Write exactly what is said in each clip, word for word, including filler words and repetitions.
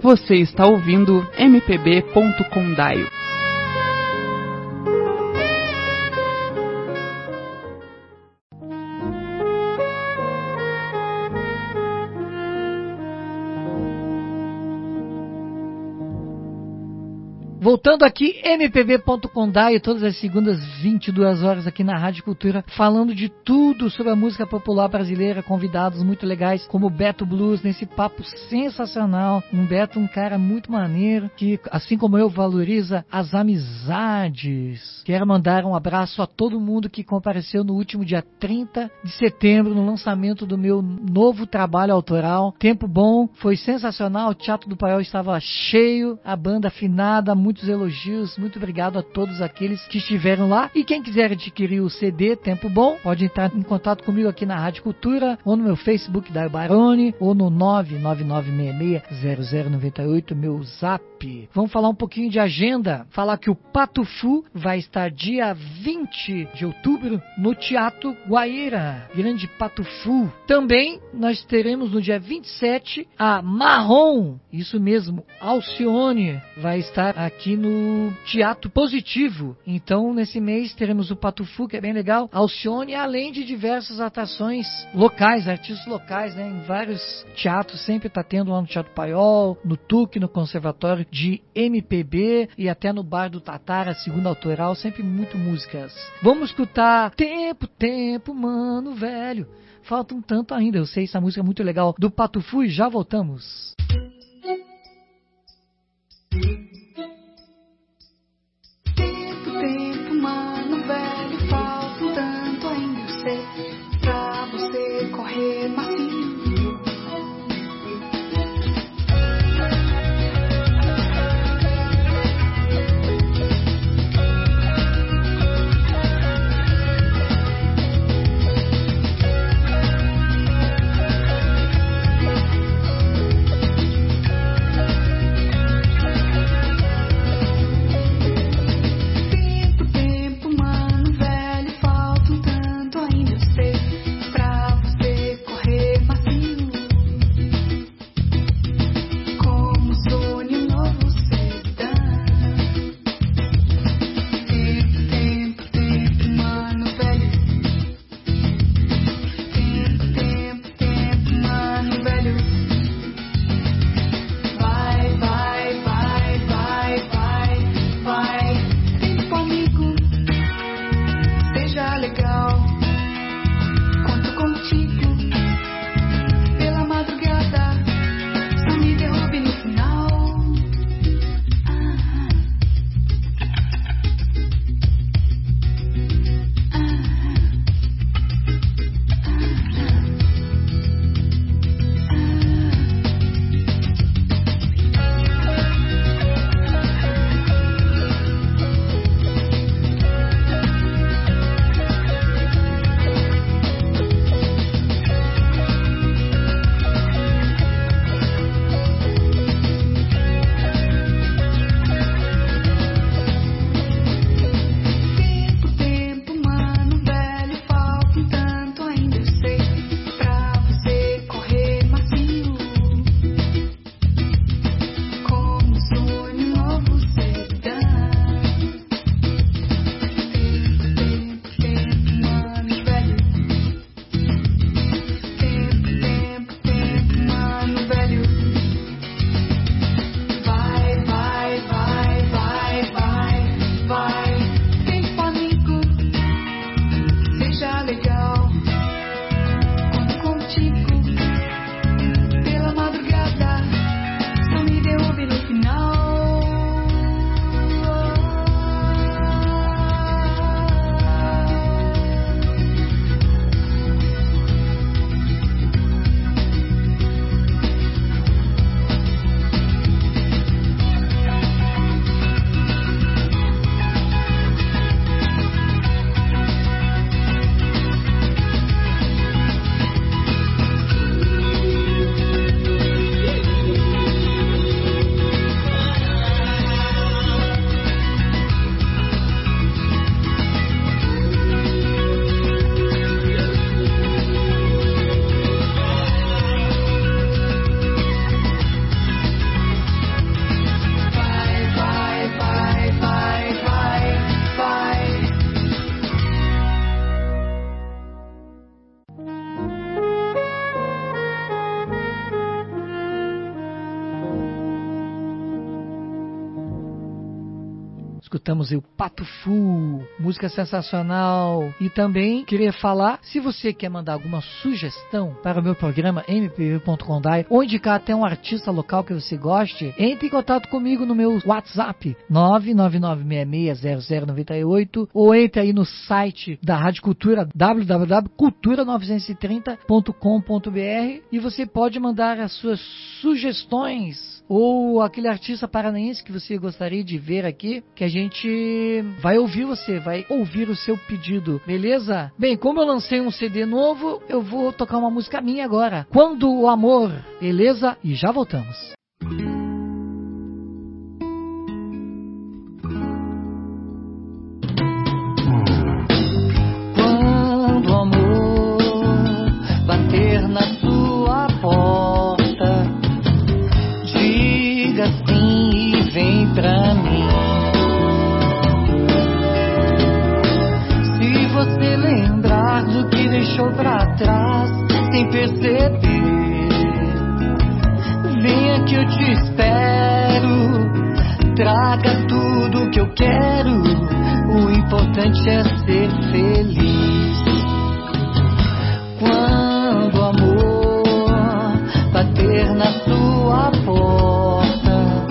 Você está ouvindo M P B ponto condaio. Voltando aqui, M P B ponto condaio, todas as segundas, vinte e duas horas aqui na Rádio Cultura, falando de tudo sobre a música popular brasileira, convidados muito legais, como o Beto Blues, nesse papo sensacional. Um Beto, um cara muito maneiro, que, assim como eu, valoriza as amizades. Quero mandar um abraço a todo mundo que compareceu no último dia trinta de setembro, no lançamento do meu novo trabalho autoral. Tempo bom, foi sensacional, o Teatro do Paiol estava cheio, a banda afinada, muito muitos elogios, muito obrigado a todos aqueles que estiveram lá. E quem quiser adquirir o C D Tempo Bom, pode entrar em contato comigo aqui na Rádio Cultura, ou no meu Facebook, Daio Baroni, ou no nove nove nove seis seis zero zero nove oito, meu zap. Vamos falar um pouquinho de agenda, falar que o Patufu vai estar dia vinte de outubro no Teatro Guaíra, grande Patufu. Também nós teremos no dia vinte e sete a Marrom, isso mesmo, Alcione, vai estar aqui aqui no Teatro Positivo. Então, nesse mês, teremos o Patufu, que é bem legal, Alcione, além de diversas atrações locais, artistas locais, né, em vários teatros, sempre está tendo lá no Teatro Paiol, no T U C, no Conservatório de M P B e até no Bar do Tatara, segunda autoral, sempre muito músicas. Vamos escutar Tempo, Tempo, Mano Velho. Falta um tanto ainda, eu sei, essa música é muito legal, do Patufu, e já voltamos. Tempo, mano velho, falta um tanto ainda, eu sei, pra você correr macio. escutamos o Pato Fu, música sensacional. E também queria falar, se você quer mandar alguma sugestão para o meu programa m p b ponto com ponto d a i ou indicar até um artista local que você goste, entre em contato comigo no meu WhatsApp nove nove nove seis seis zero zero nove oito ou entre aí no site da Rádio Cultura w w w ponto cultura novecentos e trinta ponto com ponto b r e você pode mandar as suas sugestões ou aquele artista paranaense que você gostaria de ver aqui, que a gente vai ouvir você, vai ouvir o seu pedido, beleza? Bem, como eu lancei um C D novo, eu vou tocar uma música minha agora, Quando o Amor, beleza? E já voltamos. Quando o amor bater na sua porta, diga sim e vem pra mim. Se você lembrar do que deixou pra trás sem perceber, venha que eu te espero. Traga tudo que eu quero. O importante é ser feliz. Quando o amor bater na sua porta,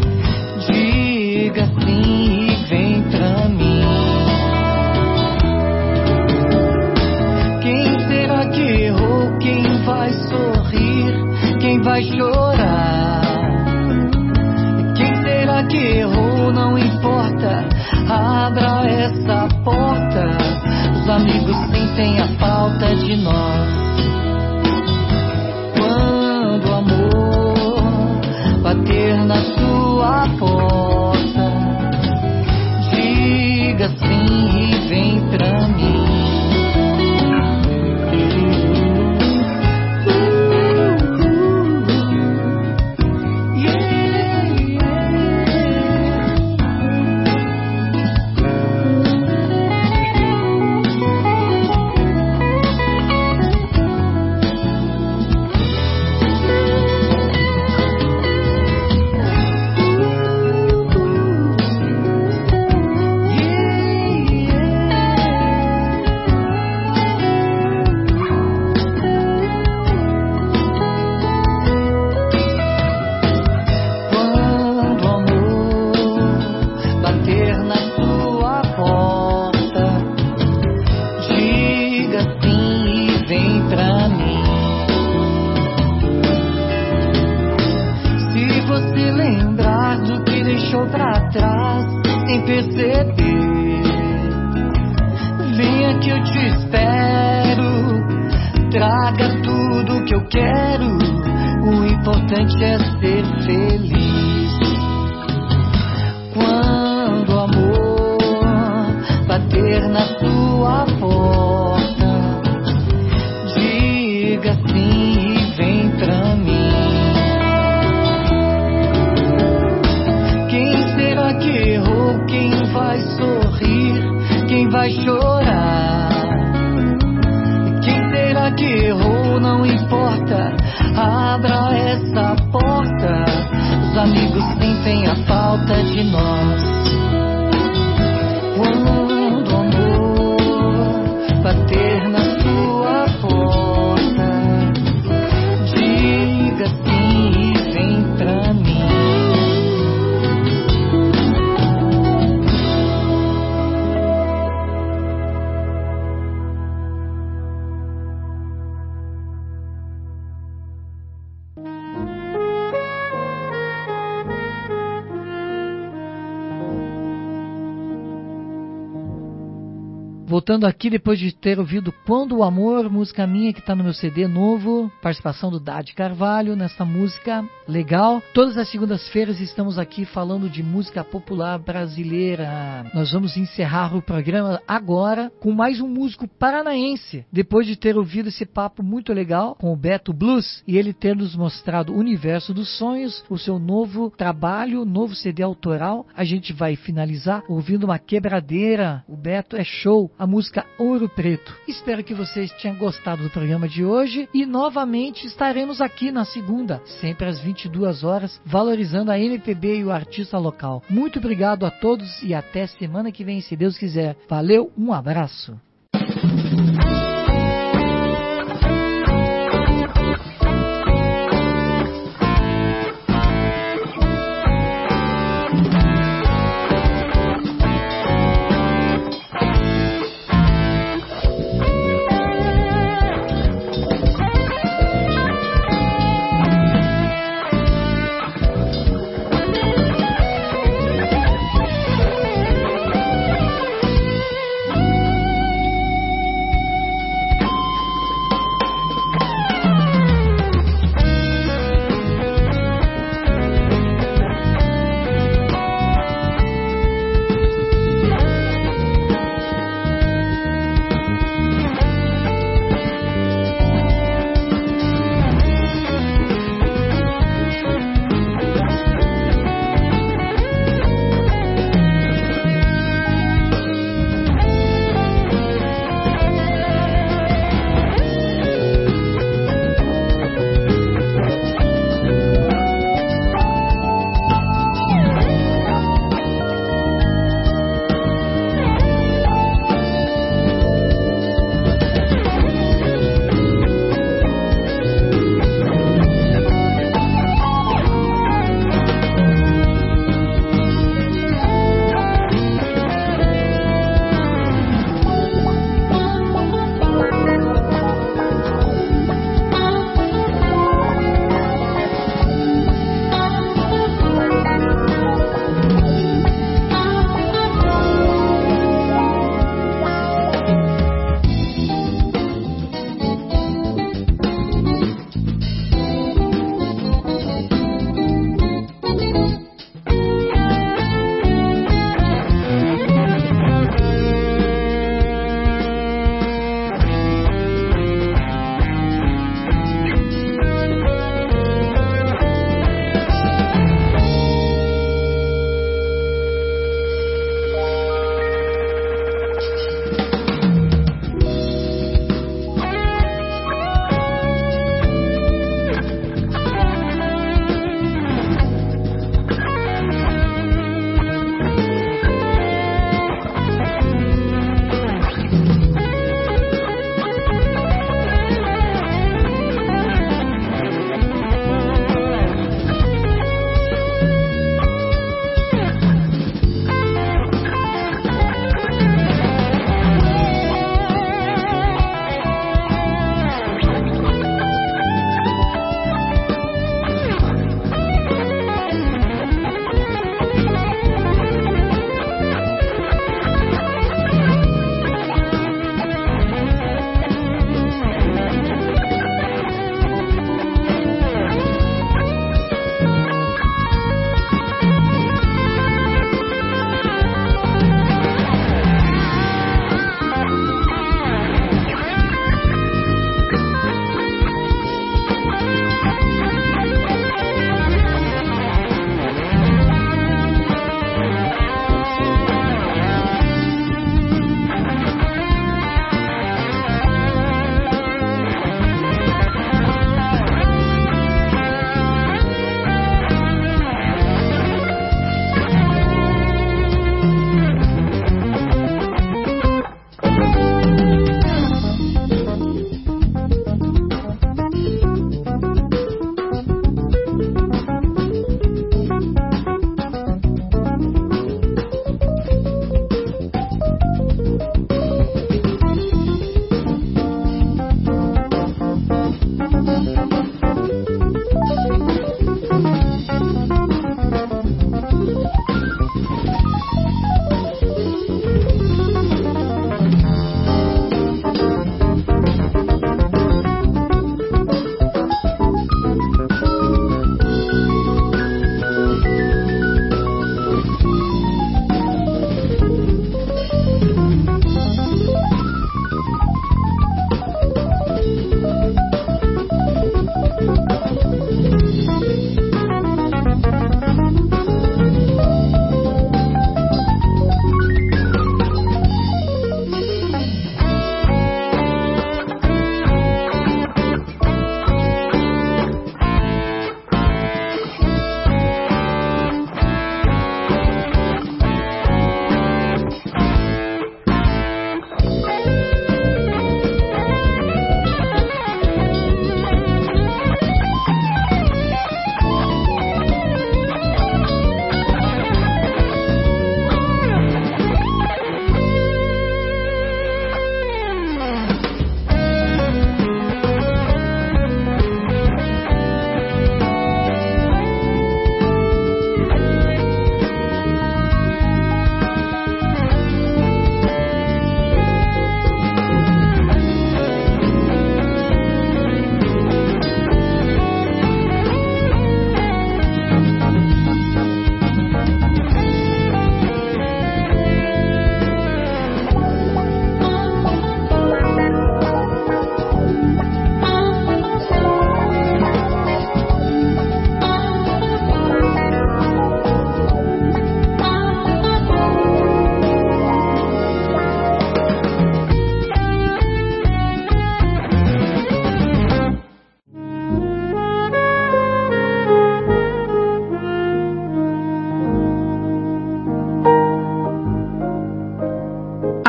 diga sim e vem pra mim. Quem será que errou? Quem vai sorrir? Quem vai chorar? Quem será que errou? Não importa, abra essa porta. Os amigos sentem a falta de nós. Quando o amor bater na sua porta, diga sim e vem pra mim. Voltando aqui depois de ter ouvido Quando o Amor, música minha que está no meu C D novo, participação do Dade Carvalho nessa música legal. Todas as segundas-feiras estamos aqui falando de música popular brasileira. Nós vamos encerrar o programa agora com mais um músico paranaense. Depois de ter ouvido esse papo muito legal com o Beto Blues e ele ter nos mostrado o Universo dos Sonhos, o seu novo trabalho, novo C D autoral, a gente vai finalizar ouvindo uma quebradeira. O Beto é show. A música Ouro Preto. Espero que vocês tenham gostado do programa de hoje e novamente estaremos aqui na segunda, sempre às vinte vinte e duas horas, valorizando a M P B e o artista local. Muito obrigado a todos e até semana que vem, se Deus quiser. Valeu, um abraço.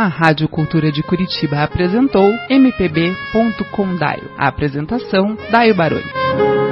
Rádio Cultura de Curitiba apresentou M P B ponto com Daio. A apresentação, Daio Baroni.